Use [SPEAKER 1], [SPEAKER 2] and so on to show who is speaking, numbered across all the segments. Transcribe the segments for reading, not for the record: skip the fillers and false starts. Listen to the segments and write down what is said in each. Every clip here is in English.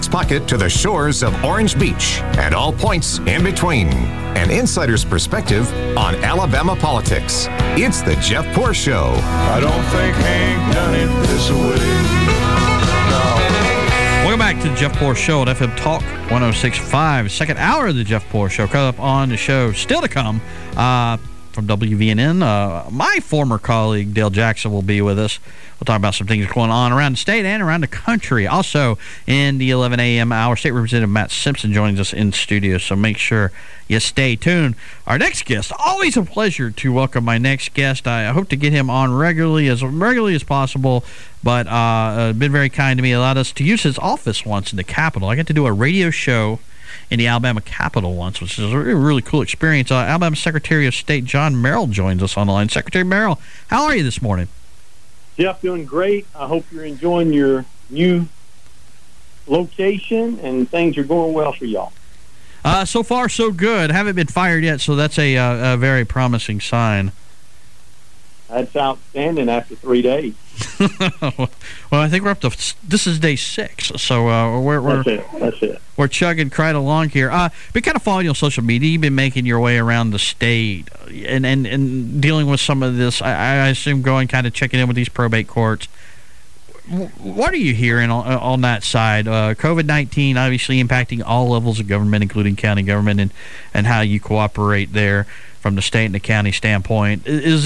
[SPEAKER 1] Buck's Pocket to the shores of Orange Beach and all points in between. An insider's perspective on Alabama politics. It's the Jeff Poor Show.
[SPEAKER 2] I don't think Hank done it this way.
[SPEAKER 3] Welcome back to the Jeff Poor Show at FM Talk 106.5. Second hour of the Jeff Poor Show. Coming up on the show, still to come, from WVNN. My former colleague, Dale Jackson, will be with us. We'll talk about some things going on around the state and around the country. Also, in the 11 a.m. hour, State Representative Matt Simpson joins us in studio, so make sure you stay tuned. Our next guest, always a pleasure to welcome my next guest. I hope to get him on regularly as possible, but been very kind to me. Allowed us to use his office once in the Capitol. I got to do a radio show in the Alabama Capitol once, which is a really cool experience. Alabama Secretary of State John Merrill joins us on the line. Secretary Merrill, how are you this morning?
[SPEAKER 4] Jeff, doing great. I hope you're enjoying your new location and things are going well for y'all.
[SPEAKER 3] So far, so good. Haven't been fired yet, so that's a very promising sign.
[SPEAKER 4] That's outstanding after 3 days.
[SPEAKER 3] Well, I think we're up to this is day 6, so
[SPEAKER 4] that's it.
[SPEAKER 3] We're chugging right along here. Been kind of following you on social media. You've been making your way around the state and dealing with some of this. I assume going kind of checking in with these probate courts. What are you hearing on that side? COVID-19 obviously impacting all levels of government, including county government, and how you cooperate there from the state and the county standpoint. Is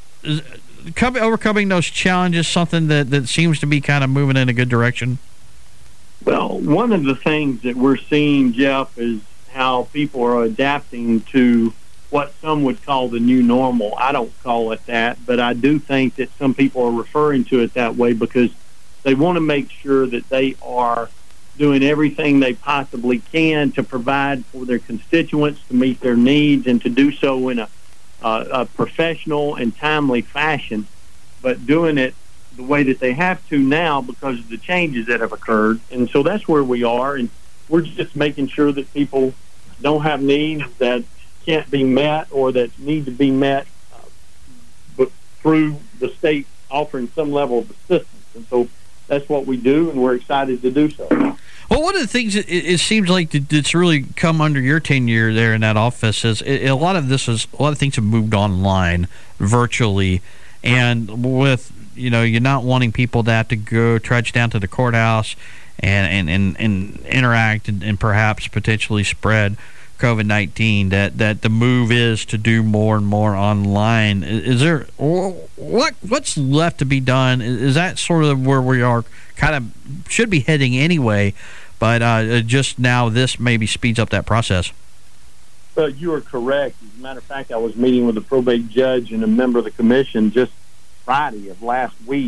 [SPEAKER 3] overcoming those challenges something that seems to be kind of moving in a good direction?
[SPEAKER 4] Well, one of the things that we're seeing, Jeff, is how people are adapting to what some would call the new normal. I don't call it that, but I do think that some people are referring to it that way because they want to make sure that they are doing everything they possibly can to provide for their constituents, to meet their needs, and to do so in a professional and timely fashion, but doing it the way that they have to now because of the changes that have occurred. And so that's where we are, and we're just making sure that people don't have needs that can't be met or that need to be met but through the state offering some level of assistance. And so that's what we do, and we're excited to do so.
[SPEAKER 3] Well, one of the things it seems like that's really come under your tenure there in that office is a lot of things have moved online virtually, and with you're not wanting people to have to go trudge down to the courthouse and interact and perhaps potentially spread COVID-19. That the move is to do more and more online. Is there what's left to be done? Is that sort of where we are? Kind of should be heading anyway, but just now this maybe speeds up that process.
[SPEAKER 4] Well, you are correct. As a matter of fact, I was meeting with a probate judge and a member of the commission just Thursday of last week,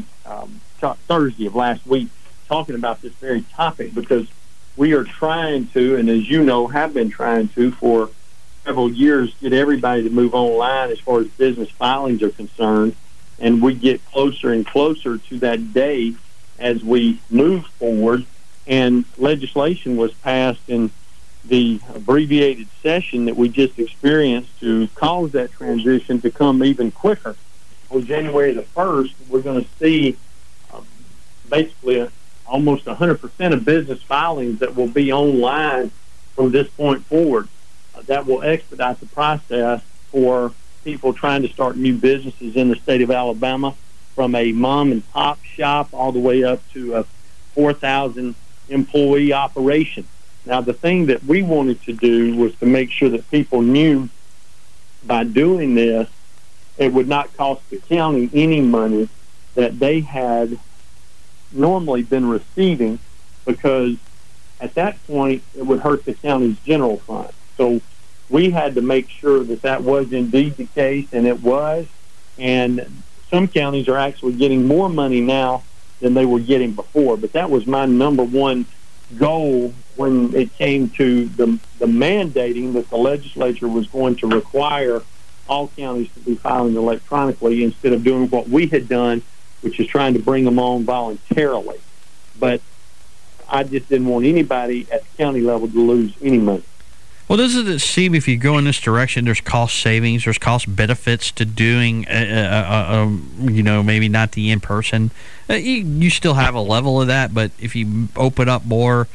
[SPEAKER 4] talking about this very topic because we are trying to, and as you know, have been trying to for several years, get everybody to move online as far as business filings are concerned, and we get closer and closer to that day as we move forward, and legislation was passed in the abbreviated session that we just experienced to cause that transition to come even quicker. On January the 1st, we're going to see basically almost 100% of business filings that will be online from this point forward. That will expedite the process for people trying to start new businesses in the state of Alabama, from a mom-and-pop shop all the way up to a 4,000-employee operation. Now, the thing that we wanted to do was to make sure that people knew by doing this, it would not cost the county any money that they had normally been receiving, because at that point it would hurt the county's general fund. So we had to make sure that that was indeed the case, and it was. And some counties are actually getting more money now than they were getting before. But that was my number one goal when it came to the mandating that the legislature was going to require all counties to be filing electronically instead of doing what we had done, which is trying to bring them on voluntarily. But I just didn't want anybody at the county level to lose any money.
[SPEAKER 3] Well, doesn't it seem if you go in this direction, there's cost savings, there's cost benefits to doing, maybe not the in-person. You still have a level of that, but if you open up more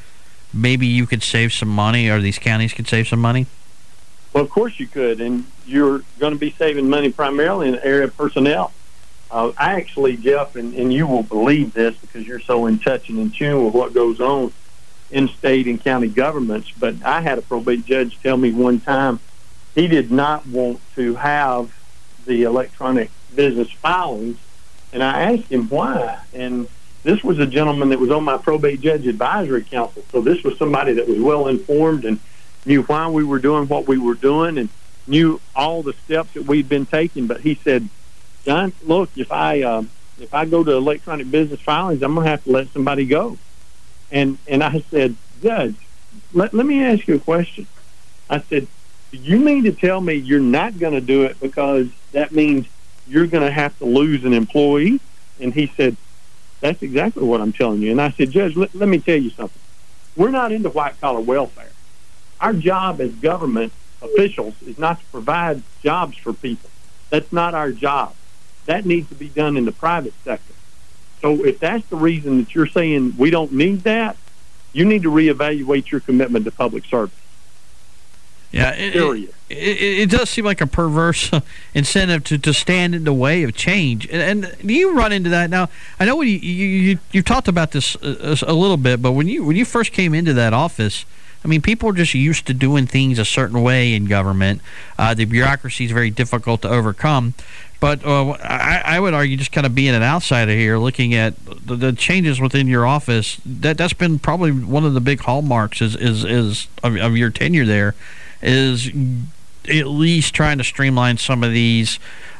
[SPEAKER 3] maybe you could save some money, or these counties could save some money?
[SPEAKER 4] Well, of course you could, and you're going to be saving money primarily in the area of personnel. I actually, Jeff, and you will believe this because you're so in touch and in tune with what goes on in state and county governments, but I had a probate judge tell me one time he did not want to have the electronic business filings, and I asked him why. And this was a gentleman that was on my probate judge advisory council, so this was somebody that was well informed and knew why we were doing what we were doing and knew all the steps that we'd been taking. But he said, John, look, if I go to electronic business filings, I'm going to have to let somebody go. And I said, Judge, let me ask you a question. I said, do you mean to tell me you're not going to do it because that means you're going to have to lose an employee? And he said, that's exactly what I'm telling you. And I said, Judge, let me tell you something. We're not into white-collar welfare. Our job as government officials is not to provide jobs for people. That's not our job. That needs to be done in the private sector. So if that's the reason that you're saying we don't need that, you need to reevaluate your commitment to public service.
[SPEAKER 3] Yeah, it does seem like a perverse incentive to stand in the way of change. And do you run into that? Now, I know when you talked about this a little bit, but when you first came into that office, I mean, people are just used to doing things a certain way in government. The bureaucracy is very difficult to overcome. But I would argue, just kind of being an outsider here, looking at the changes within your office, that's been probably one of the big hallmarks of your tenure there, is at least trying to streamline some of these,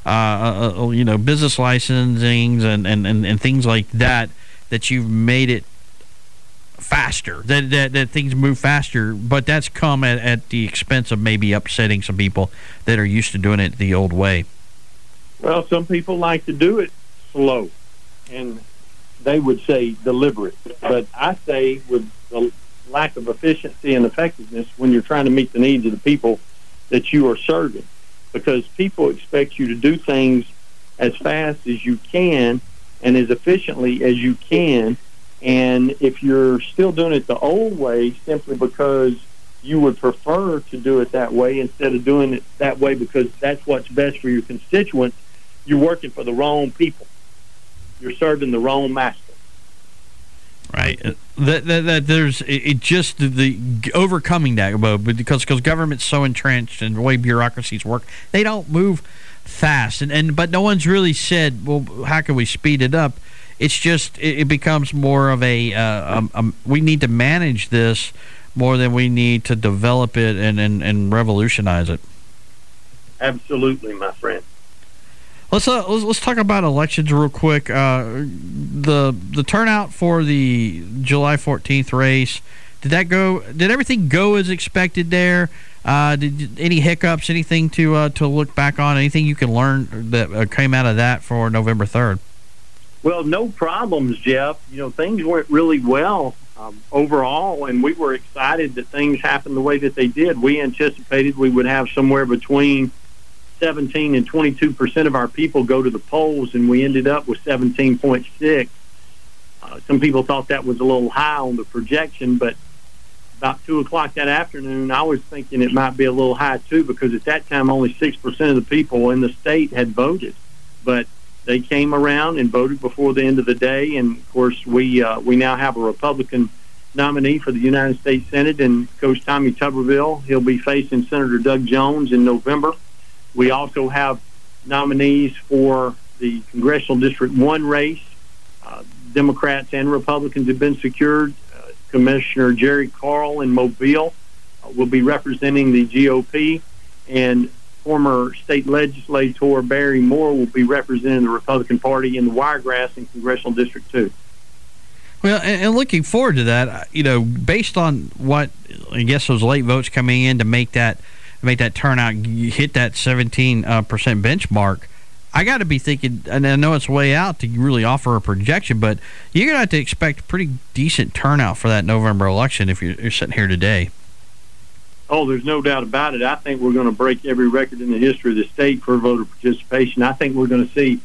[SPEAKER 3] business licensings and things like that you've made it faster, that things move faster, but that's come at the expense of maybe upsetting some people that are used to doing it the old way.
[SPEAKER 4] Well, some people like to do it slow, and they would say deliberate. But I say with the lack of efficiency and effectiveness when you're trying to meet the needs of the people that you are serving, because people expect you to do things as fast as you can and as efficiently as you can. And if you're still doing it the old way simply because you would prefer to do it that way instead of doing it that way because that's what's best for your constituents, you're working for the wrong people. You're serving the wrong master.
[SPEAKER 3] Right. That there's just the overcoming that, because government's so entrenched in the way bureaucracies work, they don't move fast. But no one's really said, well, how can we speed it up? It's just it becomes more of a we need to manage this more than we need to develop it and revolutionize it.
[SPEAKER 4] Absolutely, my friend.
[SPEAKER 3] Let's talk about elections real quick. The turnout for the July 14th race, did everything go as expected there? Did any hiccups, anything to look back on, anything you can learn that came out of that for November 3rd?
[SPEAKER 4] Well, no problems, Jeff. Things went really well overall, and we were excited that things happened the way that they did. We anticipated we would have somewhere between 17 and 22% of our people go to the polls, and we ended up with 17.6. Some people thought that was a little high on the projection, but about 2 o'clock that afternoon, I was thinking it might be a little high too, because at that time only 6% of the people in the state had voted. But they came around and voted before the end of the day, and of course we now have a Republican nominee for the United States Senate, and Coach Tommy Tuberville. He'll be facing Senator Doug Jones in November. We also have nominees for the Congressional District 1 race. Democrats and Republicans have been secured. Commissioner Jerry Carl in Mobile will be representing the GOP, and former state legislator Barry Moore will be representing the Republican Party in the Wiregrass in Congressional District 2.
[SPEAKER 3] Well, and looking forward to that, based on what I guess those late votes coming in to make that turnout hit that 17% benchmark, I got to be thinking, and I know it's way out to really offer a projection, but you're going to have to expect a pretty decent turnout for that November election if you're sitting here today.
[SPEAKER 4] Oh, there's no doubt about it. I think we're going to break every record in the history of the state for voter participation. I think we're going to see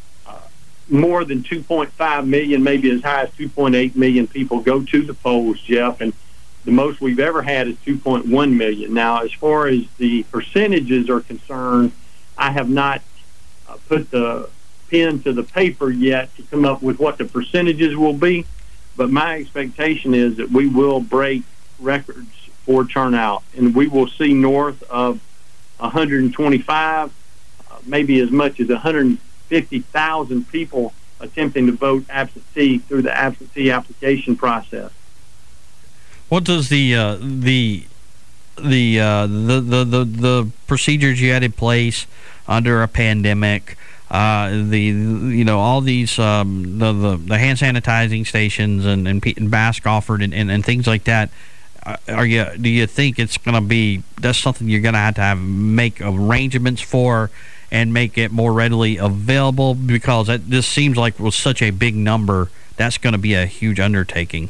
[SPEAKER 4] more than 2.5 million, maybe as high as 2.8 million people go to the polls, Jeff. And The most we've ever had is 2.1 million. Now, as far as the percentages are concerned, I have not put the pen to the paper yet to come up with what the percentages will be, but my expectation is that we will break records for turnout, and we will see north of 125, maybe as much as 150,000 people attempting to vote absentee through the absentee application process.
[SPEAKER 3] What does the procedures you had in place under a pandemic, all these the hand sanitizing stations and mask offered and things like that, do you think it's going to be, that's something you're going to have make arrangements for and make it more readily available? Because this seems like with such a big number, that's going to be a huge undertaking.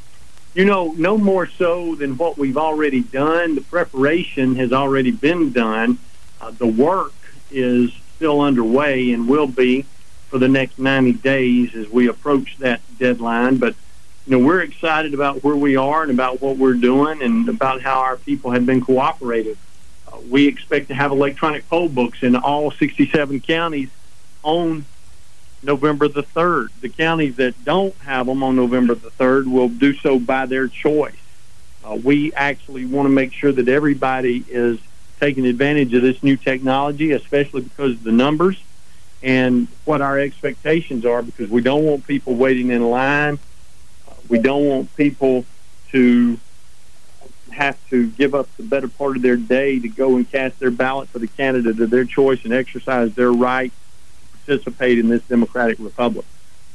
[SPEAKER 4] No more so than what we've already done. The preparation has already been done. The work is still underway and will be for the next 90 days as we approach that deadline. But, we're excited about where we are and about what we're doing and about how our people have been cooperative. We expect to have electronic poll books in all 67 counties on November the 3rd. The counties that don't have them on November the 3rd will do so by their choice. We actually want to make sure that everybody is taking advantage of this new technology, especially because of the numbers and what our expectations are, because we don't want people waiting in line. We don't want people to have to give up the better part of their day to go and cast their ballot for the candidate of their choice and exercise their right to participate in this democratic republic.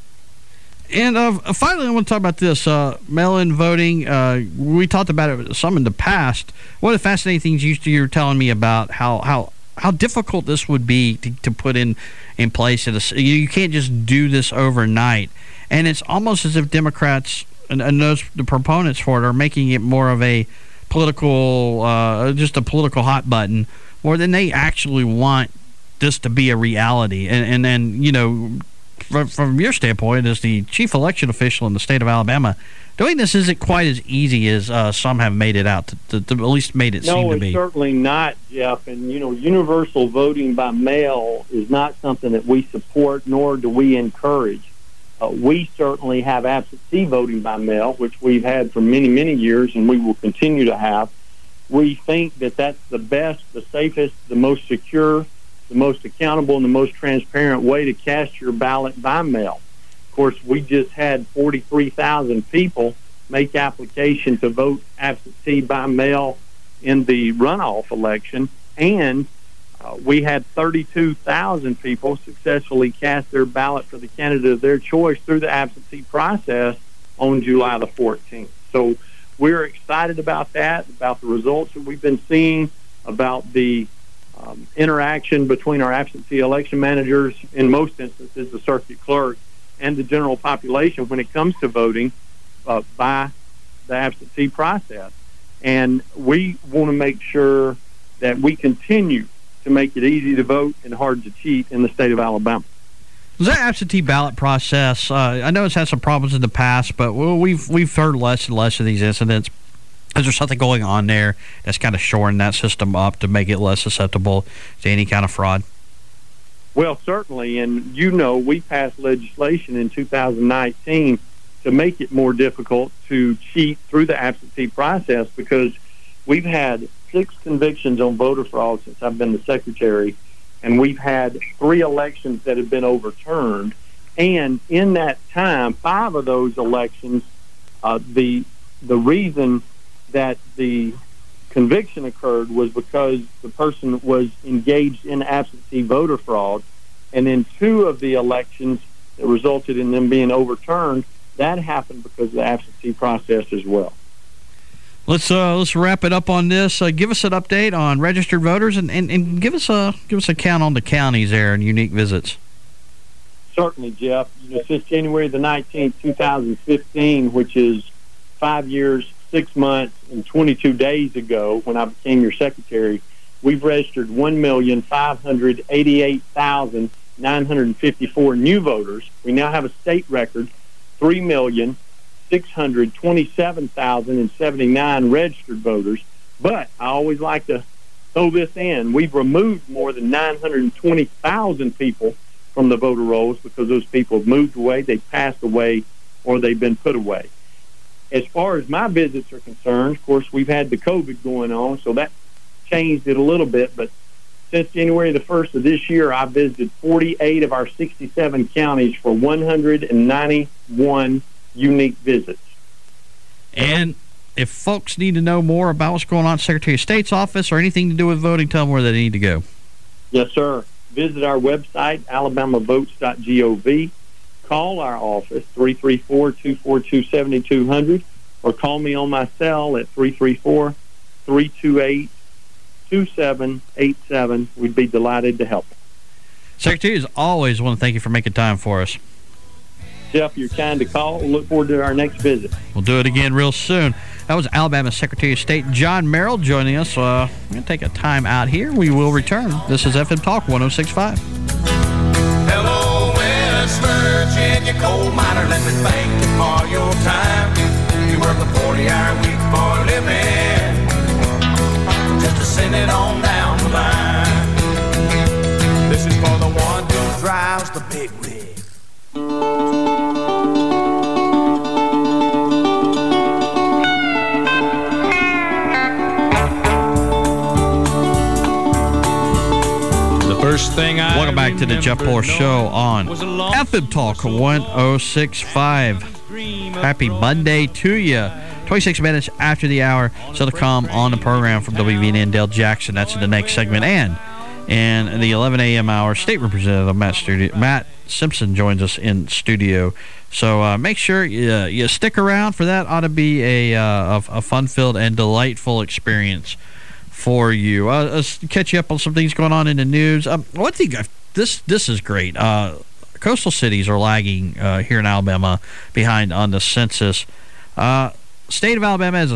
[SPEAKER 3] And finally, I want to talk about this mail-in voting. We talked about it some in the past. One of the fascinating things you were telling me about how difficult this would be to put in place. You can't just do this overnight. And it's almost as if Democrats and the proponents for it are making it more of a political, just a political hot button, more than they actually want this to be a reality. And then, from your standpoint, as the chief election official in the state of Alabama, doing this isn't quite as easy as some have made it out to at least made it seem to be.
[SPEAKER 4] No, it's certainly not, Jeff. And, universal voting by mail is not something that we support, nor do we encourage. We certainly have absentee voting by mail, which we've had for many, many years, and we will continue to have. We think that that's the best, the safest, the most secure, the most accountable, and the most transparent way to cast your ballot by mail. Of course, we just had 43,000 people make application to vote absentee by mail in the runoff election, and we had 32,000 people successfully cast their ballot for the candidate of their choice through the absentee process on July the 14th. So we're excited about that, about the results that we've been seeing, about the interaction between our absentee election managers, in most instances the circuit clerk, and the general population when it comes to voting by the absentee process. And we want to make sure that we continue to make it easy to vote and hard to cheat in the state of Alabama.
[SPEAKER 3] That absentee ballot process, I know it's had some problems in the past, but we've heard less and less of these incidents. Is there something going on there that's kind of shoring that system up to make it less susceptible to any kind of fraud?
[SPEAKER 4] Well, certainly, and we passed legislation in 2019 to make it more difficult to cheat through the absentee process, because we've had 6 convictions on voter fraud since I've been the secretary, and we've had 3 elections that have been overturned. And in that time, 5 of those elections, the reason that the conviction occurred was because the person was engaged in absentee voter fraud. And in 2 of the elections that resulted in them being overturned, that happened because of the absentee process as well.
[SPEAKER 3] Let's wrap it up on this. Give us an update on registered voters and give us a count on the counties there and unique visits.
[SPEAKER 4] Certainly, Jeff. Since January the 19th, 2015, which is 5 years, 6 months, and 22 days ago when I became your secretary, we've registered 1,588,954 new voters. We now have a state record, 3,783,9 627,079 registered voters. But I always like to throw this in. We've removed more than 920,000 people from the voter rolls because those people have moved away, they've passed away, or they've been put away. As far as my visits are concerned, of course, we've had the COVID going on, so that changed it a little bit. But since January the 1st of this year, I visited 48 of our 67 counties for 191 unique visits.
[SPEAKER 3] And if folks need to know more about what's going on at Secretary of State's office or anything to do with voting, tell them where they need to go.
[SPEAKER 4] Yes, sir. Visit our website, alabamavotes.gov. Call our office, 334-242-7200, or call me on my cell at 334-328-2787. We'd be delighted to help.
[SPEAKER 3] Secretary, as always, want to thank you for making time for us.
[SPEAKER 4] Jeff, you're kind to call. Look forward to our next visit.
[SPEAKER 3] We'll do it again real soon. That was Alabama Secretary of State John Merrill joining us. We're going to take a time out here. We will return. This is FM Talk 106.5.
[SPEAKER 2] Hello, West Virginia coal miner. Let me thank you for your time. You work a 40-hour week for a living, just to send it on down the line. This is for the one who drives the big rig.
[SPEAKER 3] Welcome back to the Jeff Poor Show on FM Talk 106.5. Happy Monday to you. 26 minutes after the hour, still to come on the program from WVNN Dale Jackson. That's in the next segment. And in the 11 a.m. hour, State Representative Matt Simpson joins us in studio. So make sure you stick around for that. Ought to be a fun-filled and delightful experience for you. Let's catch you up on some things going on in the news. One thing, this is great. Coastal cities are lagging here in Alabama behind on the census. State of Alabama has a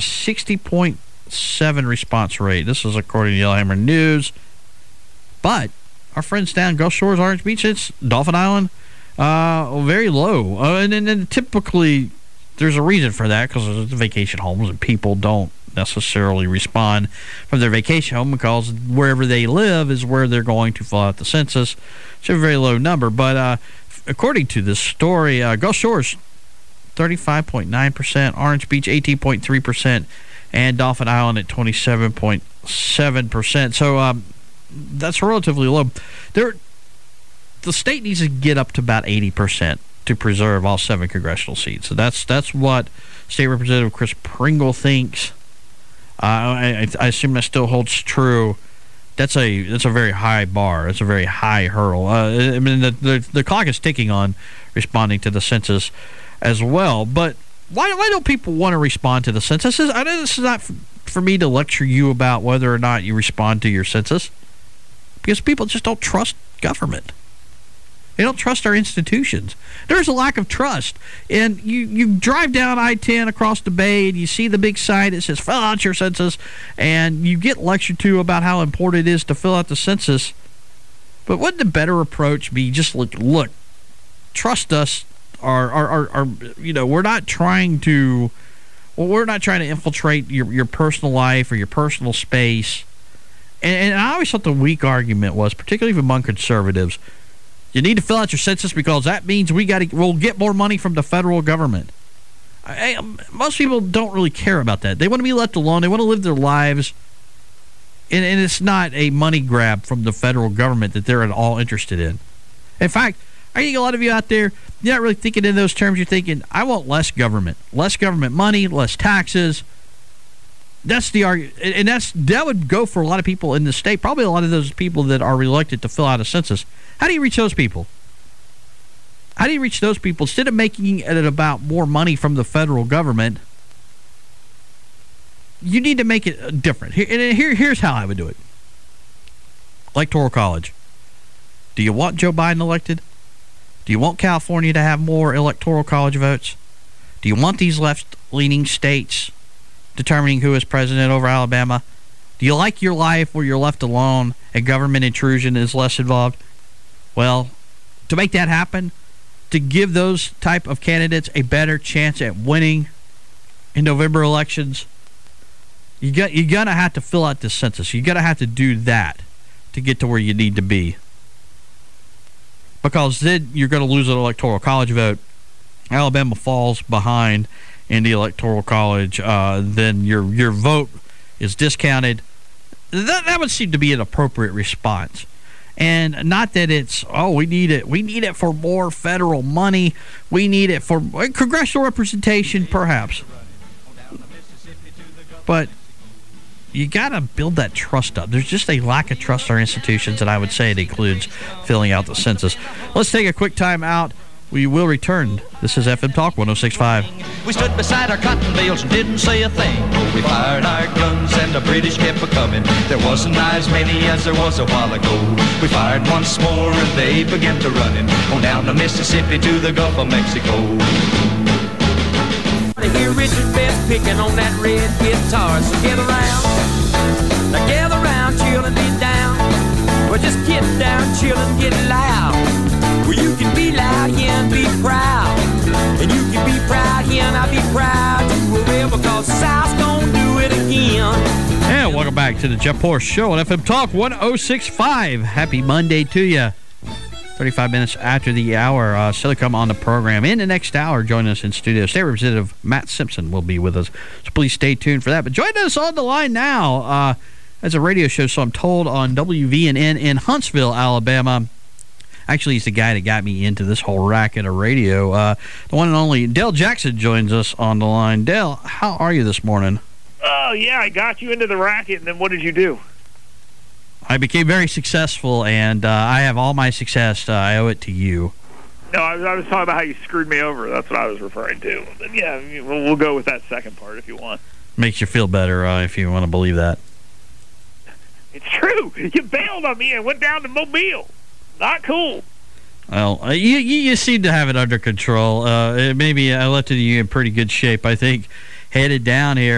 [SPEAKER 3] 60.7 response rate. This is according to Yellowhammer News. But our friends down Gulf Shores, Orange Beach, it's Dauphin Island, very low. And typically there's a reason for that because there's vacation homes and people don't necessarily respond from their vacation home because wherever they live is where they're going to fill out the census. It's a very low number. But according to this story, Gulf Shores, 35.9%, Orange Beach, 18.3%, and Dauphin Island at 27.7%. So that's relatively low. The state needs to get up to about 80% to preserve all 7 congressional seats. So that's what State Representative Chris Pringle thinks. I assume that still holds true. That's a very high bar. It's a very high hurdle. I mean, the clock is ticking on responding to the census as well. But why don't people want to respond to the census? I know this is not for me to lecture you about whether or not you respond to your census, because people just don't trust government. They don't trust our institutions. There's a lack of trust. And you drive down I-10 across the bay and you see the big sign that says, fill out your census, and you get lectured to about how important it is to fill out the census. But wouldn't the better approach be just look, trust us. We're not trying to infiltrate your personal life or your personal space. And I always thought the weak argument was, particularly among conservatives, you need to fill out your census because that means we'll get more money from the federal government. Most people don't really care about that. They want to be left alone. They want to live their lives. And it's not a money grab from the federal government that they're at all interested in. In fact, I think a lot of you out there, you're not really thinking in those terms. You're thinking, I want less government money, less taxes. That's the argument. And that would go for a lot of people in the state, probably a lot of those people that are reluctant to fill out a census. How do you reach those people? How do you reach those people? Instead of making it about more money from the federal government, you need to make it different. Here's how I would do it. Electoral college. Do you want Joe Biden elected? Do you want California to have more electoral college votes? Do you want these left-leaning states determining who is president over Alabama? Do you like your life where you're left alone and government intrusion is less involved? Well, to make that happen, to give those type of candidates a better chance at winning in November elections, you're going to have to fill out this census. You're going to have to do that to get to where you need to be. Because then you're going to lose an electoral college vote. Alabama falls behind in the electoral college. Then your vote is discounted. That would seem to be an appropriate response. And not that it's, we need it for more federal money. We need it for congressional representation, perhaps. But you got to build that trust up. There's just a lack of trust in our institutions, and I would say it includes filling out the census. Let's take a quick time out. We will return. This is FM Talk 106.5.
[SPEAKER 5] We stood beside our cotton bales and didn't say a thing. We fired our guns and the British kept a-coming. There wasn't as many as there was a while ago. We fired once more and they began to running on down the Mississippi to the Gulf of Mexico.
[SPEAKER 6] To hear Richard Best picking on that red guitar. So gather round, now gather round, chill and get down. Well, just get down, chill and get loud. Well, you can be loud here and be proud. And you can be proud here and I'll be proud too. Well, because South's gonna do it again.
[SPEAKER 3] And welcome back to the Jeff Poor Show on FM Talk 106.5. Happy Monday to you. 35 minutes after the hour, still to come on the program. In the next hour, join us in studio. State Representative Matt Simpson will be with us, so please stay tuned for that. But join us on the line now. As a radio show, so I'm told, on WVNN in Huntsville, Alabama. Actually, he's the guy that got me into this whole racket of radio. The one and only Dale Jackson joins us on the line. Dale, how are you this morning?
[SPEAKER 7] Oh, yeah, I got you into the racket, and then what did you do?
[SPEAKER 3] I became very successful, and I have all my success. I owe it to you.
[SPEAKER 7] No, I was talking about how you screwed me over. That's what I was referring to. But yeah, we'll go with that second part if you want.
[SPEAKER 3] Makes you feel better if you want to believe that.
[SPEAKER 7] It's true. You bailed on me and went down to Mobile. Not cool.
[SPEAKER 3] Well, you seem to have it under control. Maybe I left you in pretty good shape. I think headed down here.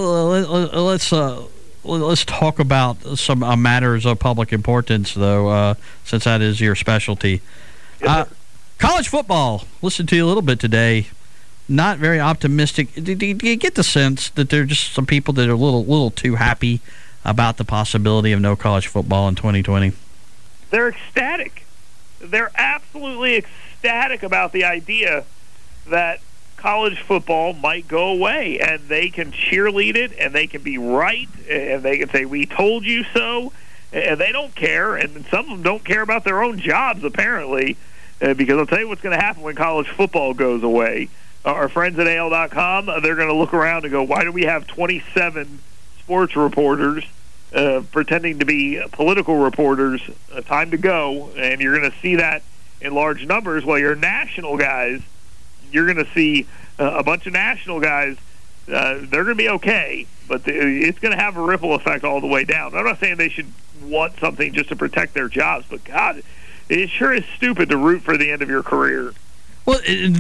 [SPEAKER 3] Let's talk about some matters of public importance, though, since that is your specialty.
[SPEAKER 7] Yes,
[SPEAKER 3] college football. Listened to you a little bit today. Not very optimistic. Do you get the sense that there are just some people that are a little too happy about the possibility of no college football in 2020?
[SPEAKER 7] They're ecstatic. They're absolutely ecstatic about the idea that college football might go away, and they can cheerlead it, and they can be right, and they can say, we told you so, and they don't care, and some of them don't care about their own jobs, apparently, because I'll tell you what's going to happen when college football goes away. Our friends at AL.com, they're going to look around and go, why do we have 27 sports reporters pretending to be political reporters? Time to go, and you're going to see that in large numbers. While your national guys, you're going to see a bunch of national guys, they're going to be okay, but it's going to have a ripple effect all the way down. I'm not saying they should want something just to protect their jobs, but God, it sure is stupid to root for the end of your career.
[SPEAKER 3] Well,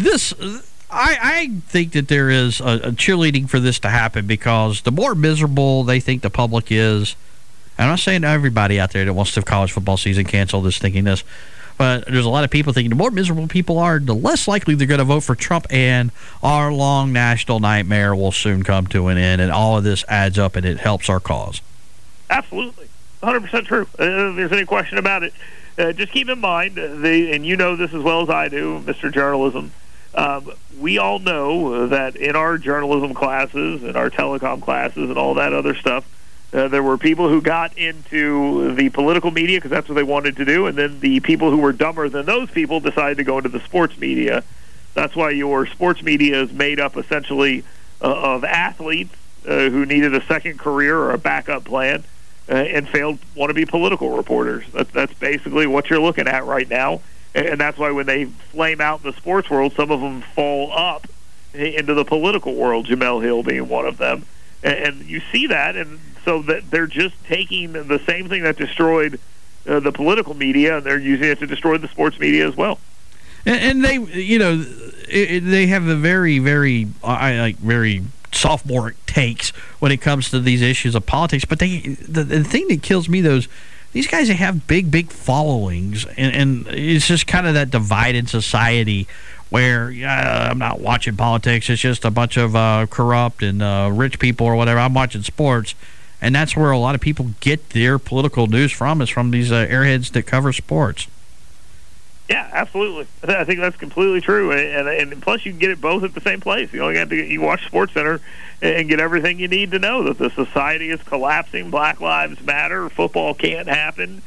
[SPEAKER 3] I think that there is a cheerleading for this to happen, because the more miserable they think the public is, I'm not saying everybody out there that wants to have college football season canceled is thinking this, but there's a lot of people thinking the more miserable people are, the less likely they're going to vote for Trump, and our long national nightmare will soon come to an end, and all of this adds up, and it helps our cause.
[SPEAKER 7] Absolutely. 100% true. If there's any question about it. Just keep in mind, and you know this as well as I do, Mr. Journalism, we all know that in our journalism classes and our telecom classes and all that other stuff, there were people who got into the political media because that's what they wanted to do, and then the people who were dumber than those people decided to go into the sports media. That's why your sports media is made up essentially of athletes who needed a second career or a backup plan and failed want to be political reporters. That's basically what you're looking at right now, and that's why when they flame out in the sports world, some of them fall up into the political world, Jemele Hill being one of them. And you see that, and so that they're just taking the same thing that destroyed the political media, and they're using it to destroy the sports media as well.
[SPEAKER 3] And they, they have a very, very, very sophomoric takes when it comes to these issues of politics. But the thing that kills me, those these guys, they have big followings, and it's just kind of that divided society where I'm not watching politics. It's just a bunch of corrupt and rich people or whatever. I'm watching sports, and that's where a lot of people get their political news from, is from these airheads that cover sports.
[SPEAKER 7] Yeah, absolutely. I think that's completely true, and plus you can get it both at the same place. You only have to you watch SportsCenter and get everything you need to know that the society is collapsing. Black Lives Matter. Football can't happen,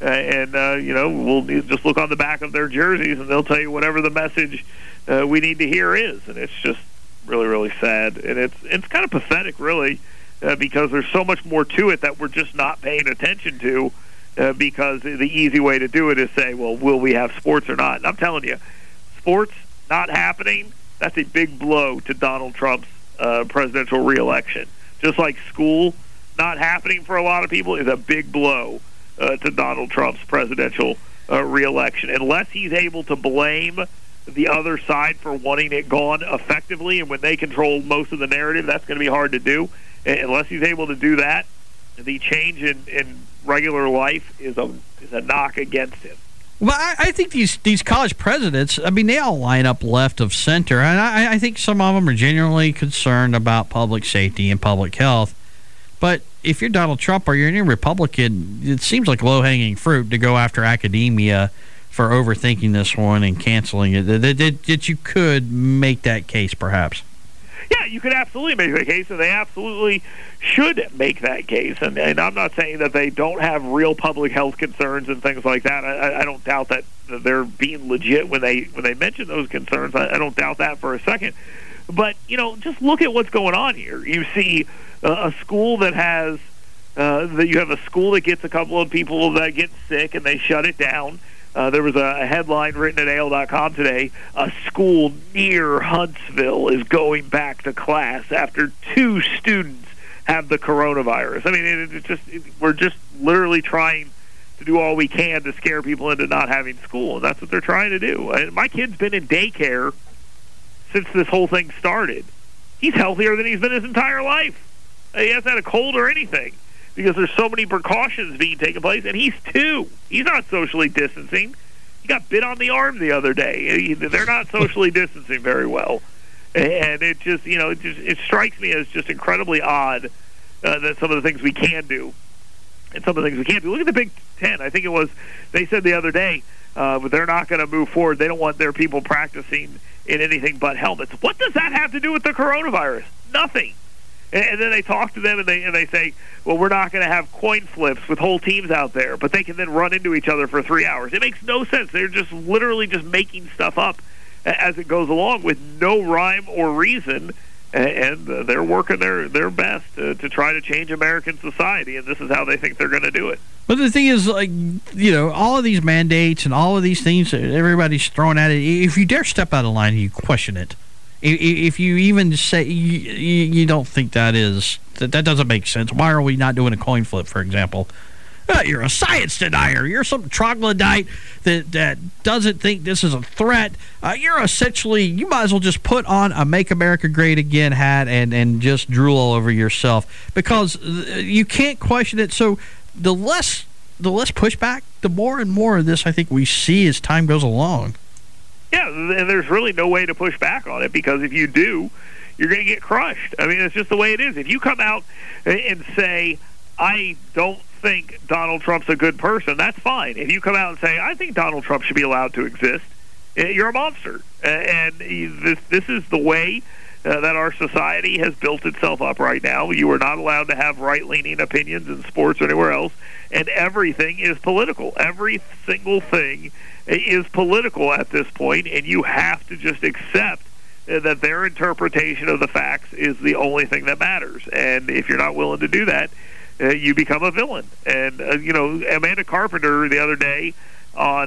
[SPEAKER 7] we'll just look on the back of their jerseys and they'll tell you whatever the message we need to hear is, and it's just really, really sad, and it's kind of pathetic, really, because there's so much more to it that we're just not paying attention to. Because the easy way to do it is say, well, will we have sports or not? And I'm telling you, sports not happening, that's a big blow to Donald Trump's presidential reelection. Just like school not happening for a lot of people is a big blow to Donald Trump's presidential reelection. Unless he's able to blame the other side for wanting it gone effectively, and when they control most of the narrative, that's going to be hard to do. Unless he's able to do that, the change in regular life is a knock against him.
[SPEAKER 3] Well, I think these college presidents, I mean, they all line up left of center, and I think some of them are genuinely concerned about public safety and public health. But if you're Donald Trump or you're any Republican, it seems like low-hanging fruit to go after academia for overthinking this one and canceling it. That you could make that case, perhaps.
[SPEAKER 7] Yeah, you could absolutely make that case, and they absolutely should make that case. And I'm not saying that they don't have real public health concerns and things like that. I don't doubt that they're being legit when they mention those concerns. I don't doubt that for a second. But, just look at what's going on here. You see a school that has you have a school that gets a couple of people that get sick, and they shut it down. There was a headline written at AL.com today. A school near Huntsville is going back to class after 2 students have the coronavirus. I mean, we're just literally trying to do all we can to scare people into not having school, and that's what they're trying to do. My kid's been in daycare since this whole thing started. He's healthier than he's been his entire life. He hasn't had a cold or anything, because there's so many precautions being taken place, and he's 2. He's not socially distancing. He got bit on the arm the other day. They're not socially distancing very well, and it just, it strikes me as just incredibly odd that some of the things we can do and some of the things we can't do. Look at the Big Ten. I think it was, they said the other day, but they're not going to move forward. They don't want their people practicing in anything but helmets. What does that have to do with the coronavirus? Nothing. And then they talk to them, and they say, well, we're not going to have coin flips with whole teams out there, but they can then run into each other for 3 hours. It makes no sense. They're just literally just making stuff up as it goes along with no rhyme or reason, and they're working their best to try to change American society, and this is how they think they're going to do it.
[SPEAKER 3] But the thing is, all of these mandates and all of these things that everybody's throwing at it, if you dare step out of line, you question it. If you even say you don't think that doesn't make sense. Why are we not doing a coin flip, for example? You're a science denier. You're some troglodyte that doesn't think this is a threat. You're essentially, you might as well just put on a Make America Great Again hat and just drool all over yourself, because you can't question it. So the less pushback, the more and more of this I think we see as time goes along.
[SPEAKER 7] Yeah, and there's really no way to push back on it, because if you do, you're going to get crushed. I mean, it's just the way it is. If you come out and say, I don't think Donald Trump's a good person, that's fine. If you come out and say, I think Donald Trump should be allowed to exist, you're a monster. And this is the way that our society has built itself up right now. You are not allowed to have right-leaning opinions in sports or anywhere else, and everything is political. Every single thing is political at this point, and you have to just accept that their interpretation of the facts is the only thing that matters. And if you're not willing to do that, you become a villain. And, Amanda Carpenter the other day on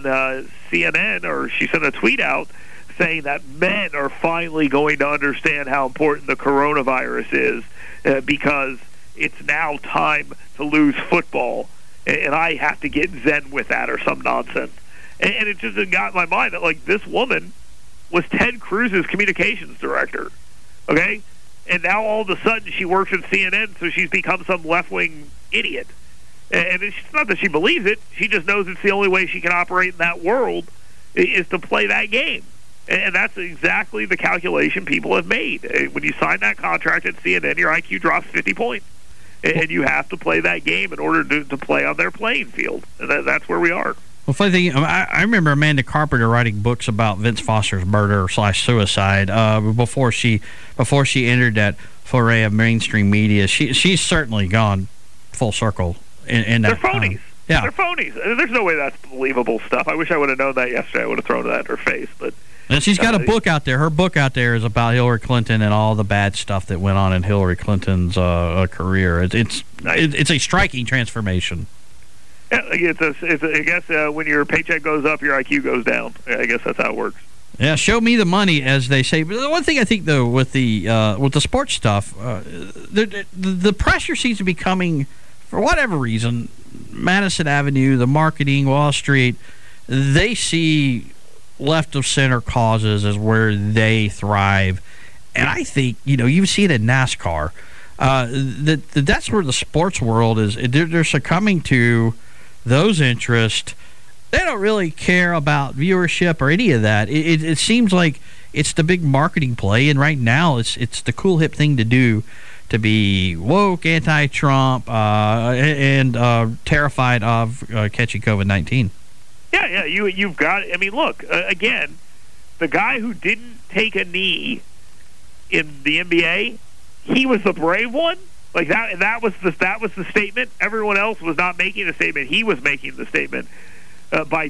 [SPEAKER 7] CNN, or she sent a tweet out saying that men are finally going to understand how important the coronavirus is, because it's now time to lose football, and I have to get zen with that, or some nonsense. And it just got in my mind that, this woman was Ted Cruz's communications director, okay? And now all of a sudden she works at CNN, so she's become some left-wing idiot. And it's not that she believes it. She just knows it's the only way she can operate in that world is to play that game. And that's exactly the calculation people have made. When you sign that contract at CNN, your IQ drops 50 points. And you have to play that game in order to play on their playing field. And that's where we are.
[SPEAKER 3] Well, funny thing, I remember Amanda Carpenter writing books about Vince Foster's murder/suicide before she entered that foray of mainstream media. She's certainly gone full circle in that.
[SPEAKER 7] They're phonies.
[SPEAKER 3] Yeah,
[SPEAKER 7] they're phonies. There's no way that's believable stuff. I wish I would have known that yesterday. I would have thrown that in her face. But
[SPEAKER 3] and she's got a book out there. Her book out there is about Hillary Clinton and all the bad stuff that went on in Hillary Clinton's career. It's a striking transformation.
[SPEAKER 7] Yeah, I guess when your paycheck goes up, your IQ goes down. I guess that's how it works.
[SPEAKER 3] Yeah, show me the money, as they say. But the one thing I think, though, with the sports stuff, the pressure seems to be coming, for whatever reason, Madison Avenue, the marketing, Wall Street, they see left of center causes as where they thrive. And I think, you see it in NASCAR. That's where the sports world is. They're succumbing to those interests. They don't really care about viewership or any of that. It seems like it's the big marketing play, and right now it's the cool hip thing to do, to be woke, anti-Trump, and terrified of catching COVID-19.
[SPEAKER 7] Yeah, you've got. I mean, look again. The guy who didn't take a knee in the NBA, he was the brave one. Like that was the statement. Everyone else was not making a statement. He was making the statement by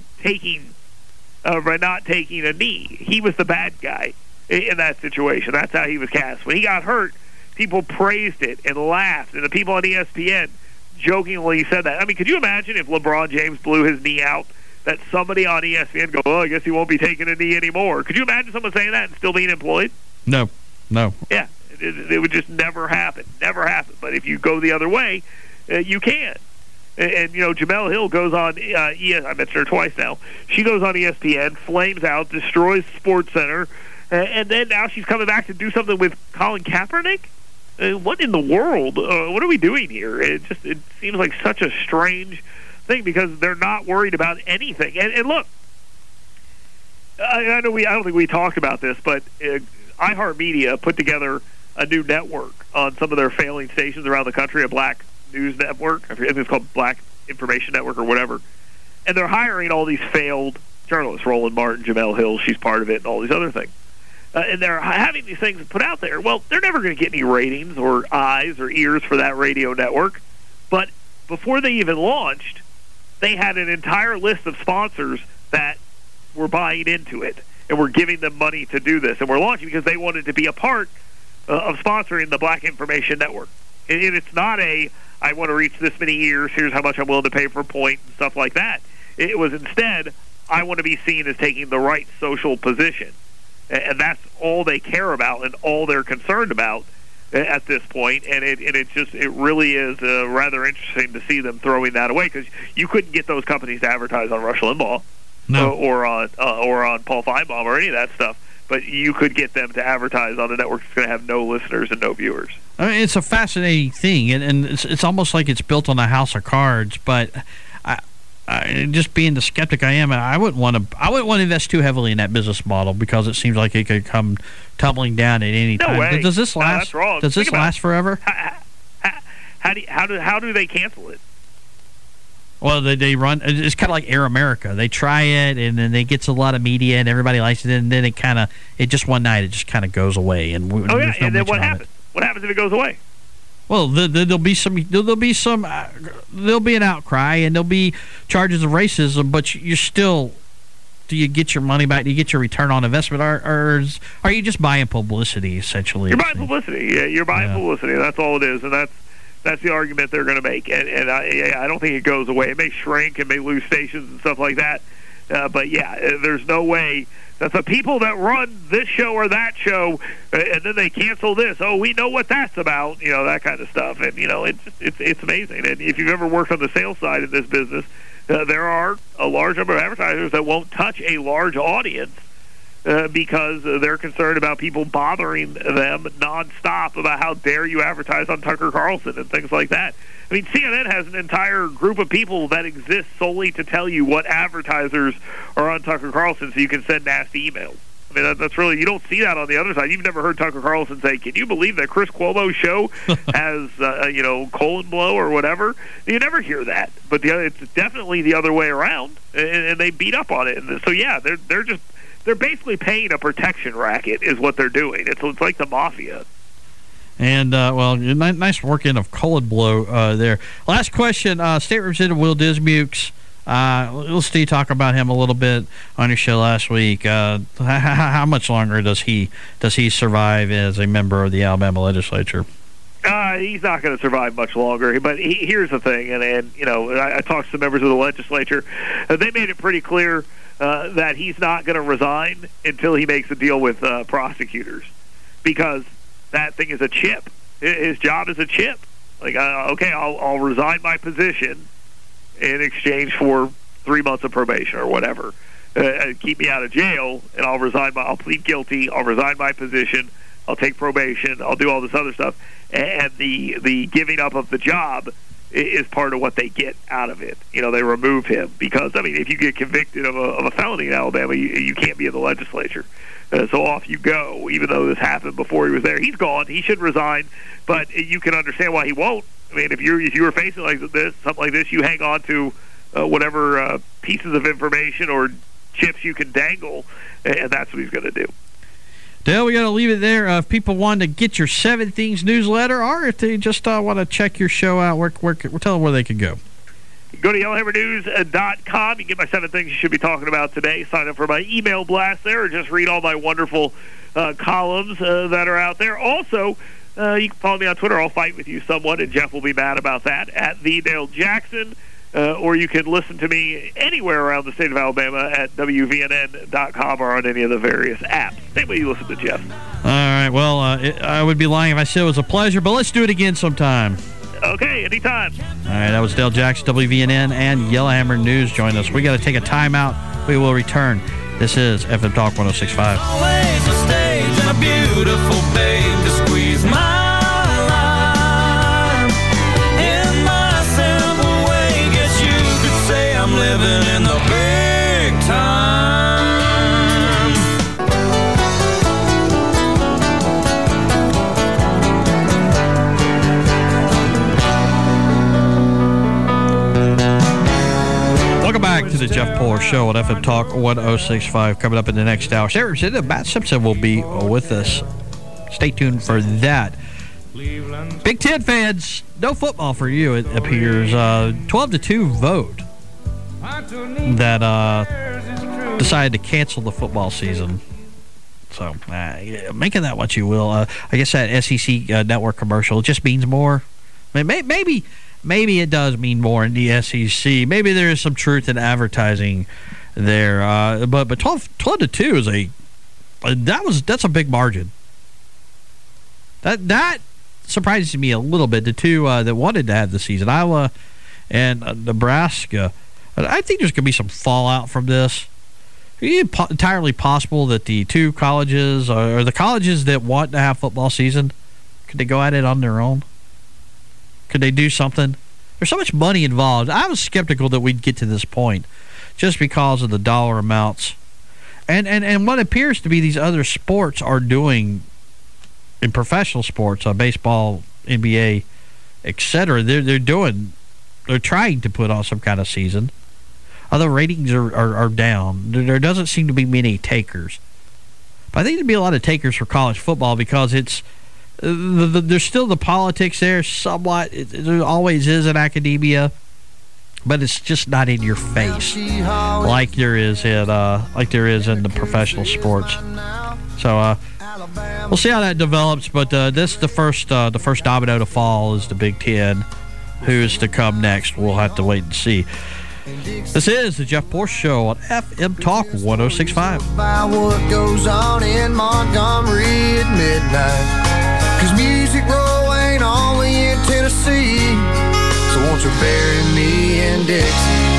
[SPEAKER 7] not taking a knee. He was the bad guy in that situation. That's how he was cast. When he got hurt, people praised it and laughed, and the people on ESPN jokingly said that. I mean, could you imagine if LeBron James blew his knee out, that somebody on ESPN go, "Oh, I guess he won't be taking a knee anymore"? Could you imagine someone saying that and still being employed?
[SPEAKER 3] No.
[SPEAKER 7] Yeah. It would just never happen. But if you go the other way, you can. And Jemele Hill goes on, I mentioned her twice now. She goes on ESPN, flames out, destroys SportsCenter, and then now she's coming back to do something with Colin Kaepernick? What in the world? What are we doing here? It seems like such a strange thing because they're not worried about anything. And look, I don't think we talked about this, but iHeartMedia put together a new network on some of their failing stations around the country, a black news network. I think it's called Black Information Network or whatever. And they're hiring all these failed journalists, Roland Martin, Jemele Hill, she's part of it, and all these other things. And they're having these things put out there. Well, they're never going to get any ratings or eyes or ears for that radio network. But before they even launched, they had an entire list of sponsors that were buying into it and were giving them money to do this. And were launching because they wanted to be a part of sponsoring the Black Information Network. And it's not I want to reach this many ears, here's how much I'm willing to pay for a point, and stuff like that. It was instead, I want to be seen as taking the right social position. And that's all they care about and all they're concerned about at this point. And it really is rather interesting to see them throwing that away, because you couldn't get those companies to advertise on Rush Limbaugh or on Paul Feinbaum or any of that stuff. But you could get them to advertise on a network that's going to have no listeners and no viewers.
[SPEAKER 3] I mean, it's a fascinating thing, and it's almost like it's built on a house of cards. But I just being the skeptic I am, I wouldn't want to invest too heavily in that business model, because it seems like it could come tumbling down at any time.
[SPEAKER 7] Way.
[SPEAKER 3] Does this last?
[SPEAKER 7] No, that's wrong.
[SPEAKER 3] Does this last forever?
[SPEAKER 7] How do they cancel it?
[SPEAKER 3] Well, they run. It's kind of like Air America. They try it, and then it gets a lot of media, and everybody likes it, and then it just one night it just kind of goes away. And
[SPEAKER 7] and then what happens? What happens if it goes away?
[SPEAKER 3] Well, there'll be an outcry, and there'll be charges of racism, but you're still. Do you get your money back? Do you get your return on investment, or are you just buying publicity essentially?
[SPEAKER 7] You're buying publicity. Yeah, you're buying publicity. That's all it is, and that's the argument they're going to make. And I don't think it goes away. It may shrink and may lose stations and stuff like that. But yeah, there's no way that the people that run this show or that show, and then they cancel this. Oh, we know what that's about. That kind of stuff. And it's amazing. And if you've ever worked on the sales side of this business, there are a large number of advertisers that won't touch a large audience because they're concerned about people bothering them nonstop about how dare you advertise on Tucker Carlson and things like that. I mean, CNN has an entire group of people that exist solely to tell you what advertisers are on Tucker Carlson so you can send nasty emails. I mean, that's really, you don't see that on the other side. You've never heard Tucker Carlson say, can you believe that Chris Cuomo's show has, colon blow or whatever? You never hear that. But it's definitely the other way around, and they beat up on it. And so, yeah, they're basically paying a protection racket is what they're doing. It's like the mafia.
[SPEAKER 3] And, nice work in of colon blow there. Last question, State Representative Will Dismukes. Let's talk about him a little bit on your show last week. How much longer does he survive as a member of the Alabama legislature?
[SPEAKER 7] He's not going to survive much longer. But here's the thing, and I talked to some members of the legislature. They made it pretty clear that he's not going to resign until he makes a deal with prosecutors, because that thing is a chip. His job is a chip. Like, okay, I'll resign my position in exchange for 3 months of probation or whatever. Keep me out of jail, and I'll plead guilty, I'll resign my position, I'll take probation, I'll do all this other stuff. And the giving up of the job is part of what they get out of it. They remove him because, if you get convicted of a felony in Alabama, you can't be in the legislature. So off you go, even though this happened before he was there. He's gone. He should resign, but you can understand why he won't. I mean, if you were facing something like this, you hang on to whatever pieces of information or chips you can dangle, and that's what he's going to do.
[SPEAKER 3] Dale, we got to leave it there. If people want to get your 7 Things newsletter, or if they just want to check your show out, where tell them where they can go.
[SPEAKER 7] Go to yellowhammernews.com. You can get my 7 things you should be talking about today. Sign up for my email blast there, or just read all my wonderful columns that are out there. Also, you can follow me on Twitter. I'll fight with you somewhat, and Jeff will be mad about that, at the Dale Jackson. Or you can listen to me anywhere around the state of Alabama at WVNN.com or on any of the various apps. Same way you listen to Jeff.
[SPEAKER 3] All right. Well, I would be lying if I said it was a pleasure, but let's do it again sometime.
[SPEAKER 7] Okay, anytime.
[SPEAKER 3] All right, that was Dale Jackson, WVNN, and Yellowhammer News join us. We got to take a timeout. We will return. This is FM Talk 106.5.
[SPEAKER 2] Always a stage and a beautiful babe to squeeze my line. In my simple way, guess you could say I'm living in the big time.
[SPEAKER 3] Welcome back to the Jeff Poor Show at FM Talk 106.5. Coming up in the next hour, State Representative Matt Simpson will be with us. Stay tuned for that. Big Ten fans, no football for you, it appears. 12-2 vote that decided to cancel the football season. So, making that what you will. I guess that SEC network commercial just means more. Maybe it does mean more in the SEC. Maybe there is some truth in advertising there. But 12-2 is that's a big margin. That surprises me a little bit. The two that wanted to have the season, Iowa and Nebraska. I think there's going to be some fallout from this. It's entirely possible that the two colleges, or the colleges that want to have football season, could they go at it on their own? Could they do something? There's so much money involved. I was skeptical that we'd get to this point just because of the dollar amounts. And what appears to be these other sports are doing in professional sports, baseball, NBA, etc. They're trying to put on some kind of season. Although ratings are down. There doesn't seem to be many takers. But I think there'd be a lot of takers for college football because it's there's still the politics there somewhat. There always is in academia, but it's just not in your face like there is in the professional sports. So we'll see how that develops. But this the first domino to fall is the Big Ten. Who's to come next? We'll have to wait and see. This is the Jeff Poor Show on FM Talk 106.5.
[SPEAKER 8] About what goes on in Montgomery at midnight. 'Cause Music Row ain't only in Tennessee. So won't you bury me in Dixie?